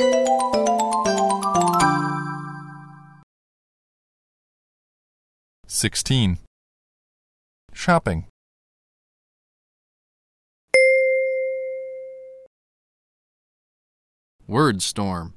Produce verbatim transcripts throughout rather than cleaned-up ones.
Sixteen. Shopping. Word storm.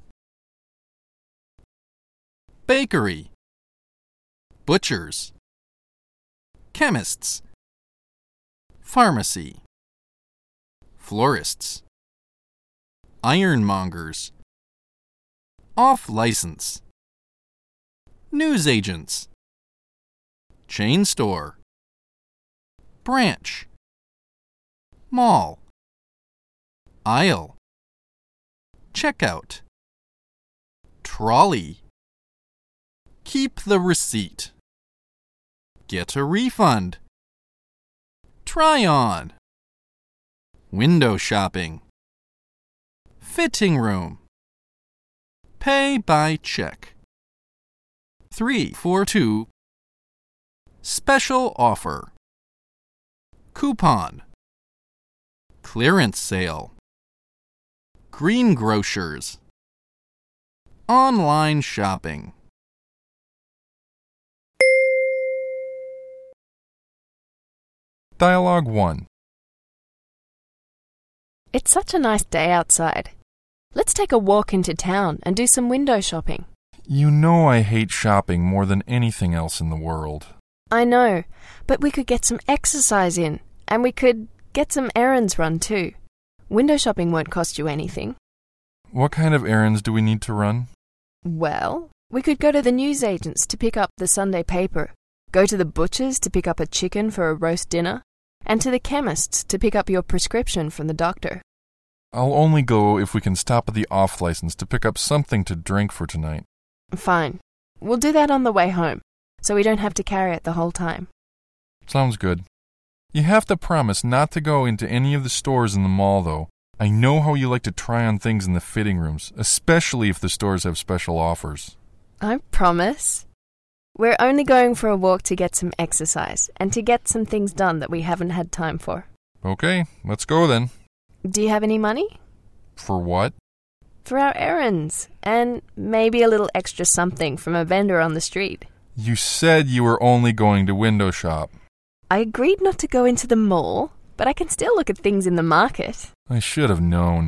Bakery. Butchers. Chemists. Pharmacy. Florists. Ironmongers. Off-license. Newsagents. Chain store. Branch. Mall. Aisle. Checkout. Trolley. Keep the receipt. Get a refund. Try on. Window shopping. Fitting room. Pay by check. Three four two. Special offer. Coupon. Clearance sale. Greengrocers. Online shopping. Dialogue one. It's such a nice day outside. Let's take a walk into town and do some window shopping. You know I hate shopping more than anything else in the world. I know, but we could get some exercise in, and we could get some errands run too. Window shopping won't cost you anything. What kind of errands do we need to run? Well, we could go to the newsagents to pick up the Sunday paper, go to the butcher's to pick up a chicken for a roast dinner, and to the chemist's to pick up your prescription from the doctor. I'll only go if we can stop at the off-license to pick up something to drink for tonight. Fine. We'll do that on the way home, so we don't have to carry it the whole time. Sounds good. You have to promise not to go into any of the stores in the mall, though. I know how you like to try on things in the fitting rooms, especially if the stores have special offers. I promise. We're only going for a walk to get some exercise and to get some things done that we haven't had time for. Okay, let's go then. Do you have any money? For what? For our errands, and maybe a little extra something from a vendor on the street. You said you were only going to window shop. I agreed not to go into the mall, but I can still look at things in the market. I should have known.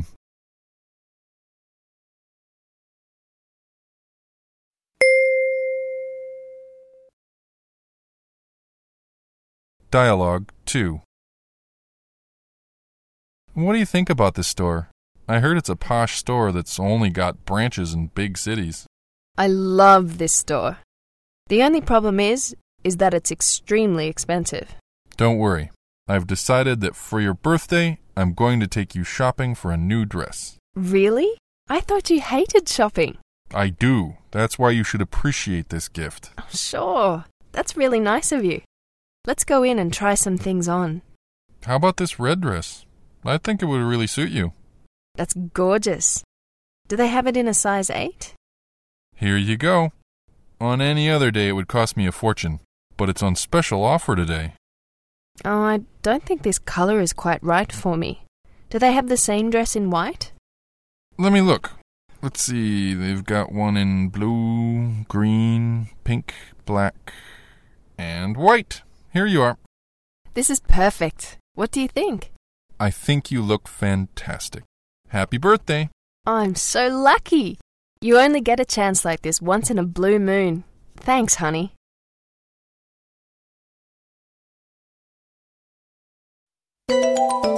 Dialogue two. What do you think about this store? I heard it's a posh store that's only got branches in big cities. I love this store. The only problem is, is that it's extremely expensive. Don't worry. I've decided that for your birthday, I'm going to take you shopping for a new dress. Really? I thought you hated shopping. I do. That's why you should appreciate this gift. Oh, sure. That's really nice of you. Let's go in and try some things on. How about this red dress? I think it would really suit you. That's gorgeous. Do they have it in a size eight? Here you go. On any other day it would cost me a fortune, but it's on special offer today. Oh, I don't think this color is quite right for me. Do they have the same dress in white? Let me look. Let's see, they've got one in blue, green, pink, black, and white. Here you are. This is perfect. What do you think? I think you look fantastic. Happy birthday. I'm so lucky. You only get a chance like this once in a blue moon. Thanks, honey. Thank you.